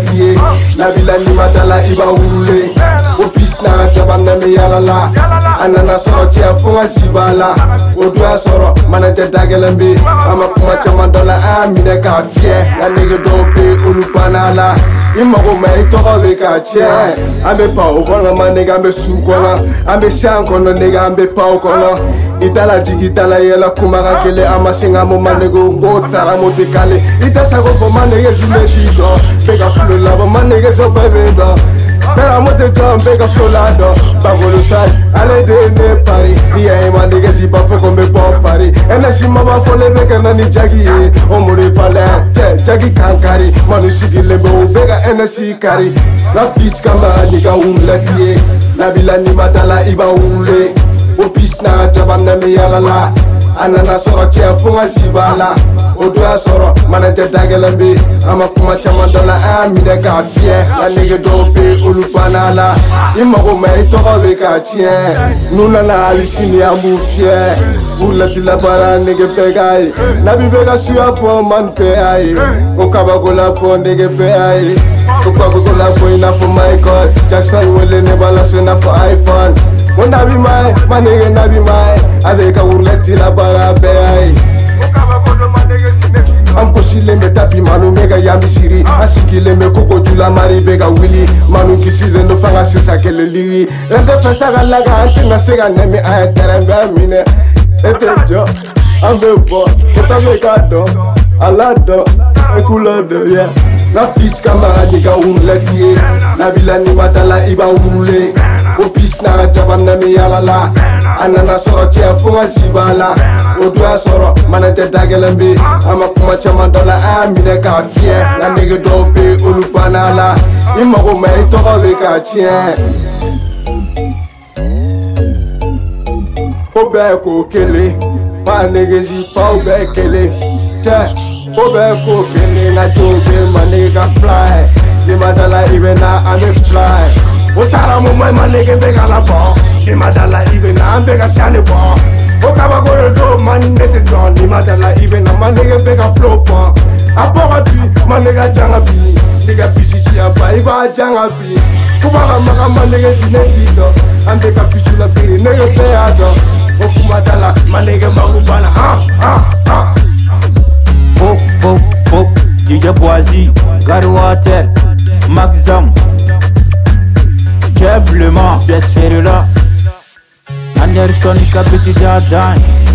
tiye nabila ni madala iba wule o pisna jabana me yalala anana soro tia fonga sibala o doya soro manante dagelembe ama kuma chama dola amine ka fie na nege dope olupanala imago mai togo be ka che ambe pa o kono manega ambe su kono ambe sian kono nega ambe pa o kono itala jigitala yela kumaka kele amasenga mo manego ngotara motekale itasago fo manege jumetido bega flo labo manege so bebendo Pera mote jam bega flo lado bagolo sal ale de ne pari iya manege ziba fo kombe pop pari ena sima ba fo le bega nani jagi omore fale jagi kankari manu sigile be bega ena sikari la beach kama niga umlatie nabila ni madala iba ule o pisna jabana me yalala anana soro tia fonga sibala o doya soro manante dagelembe ama kuma chama dola amine ka fie la nege dope olupanala imago mai togo be ka tien nuna na alisini ambu fie ulati la bara nege pegai nabi bega suya po man pe ai o kabagola po nege pe ai o kabagola po ina for Michael Jackson wele ne bala sena for iPhone Mon nabi mai, manege nabi mai avec a urleti la bara be ai am ko silembe tapi manu mega yambi siri asikilembe koko jula mari bega wili manu kisile no fanga sisa kele liwi lente fesa galaga antenga sega nemi a terembe mine etejo ambe bo kota mega do alado ekulado yeah la pitch kama niga umletie nabila ni madala iba wule o pisna jabana me yalala anana soro tia fonga sibala o doya soro manante dagelembe ama kuma chama dola amine ka fie na nege dope olupanala imago mai togo be ka tien o be ko kele ma nege zi pa o be kele che o be ko kele na dope ma nege ka fly di madala even na ame fly Otara mo mai manege bega la bo ni madala even na bega siane bo o kaba go do mani nete don ni madala even na manege bega flow bo apoga bi manega janga bi diga pisisi aba iba janga bi kubaga maka manege sineti do ande ka pichula biri nege pe ado o kumadala manege magubana ha pop pop pop DJ Boazi Garwater Maxam Faiblement, pièce ferrée là Anderson, Capiti Jardin